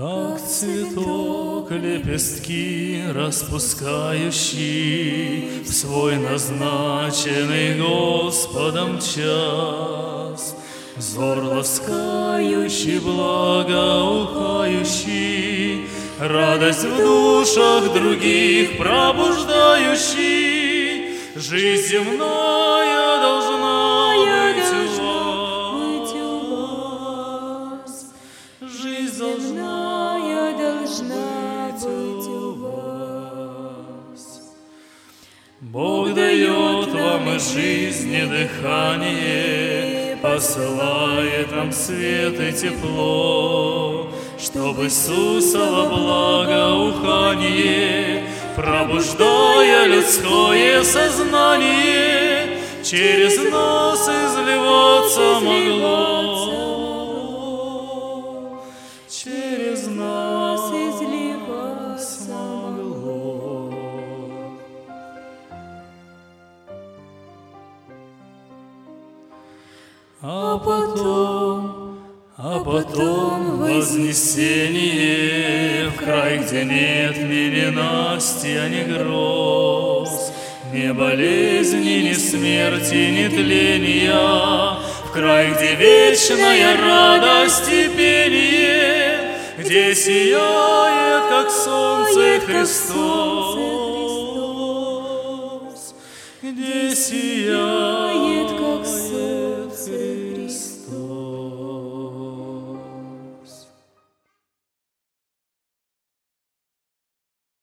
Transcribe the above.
Как цветок лепестки распускающий в свой назначенный Господом час, взор ласкающий, благоухающий, радость в душах других пробуждающий, жизнь земная должна быть у вас, жизнь земная должна быть у вас. Бог дает вам и жизнь, и дыхание, посылает нам свет и тепло, чтобы Иисусово благоухание, пробуждая людское сознание, через нас изливаться могло, через нас изливаться могло. А потом вознесение в край, где нет ни ненастья, ни гроз, ни болезни, ни смерти, ни тления, в край, где вечная радость и пение, где сияет, как солнце, Христос, где сияет, как солнце.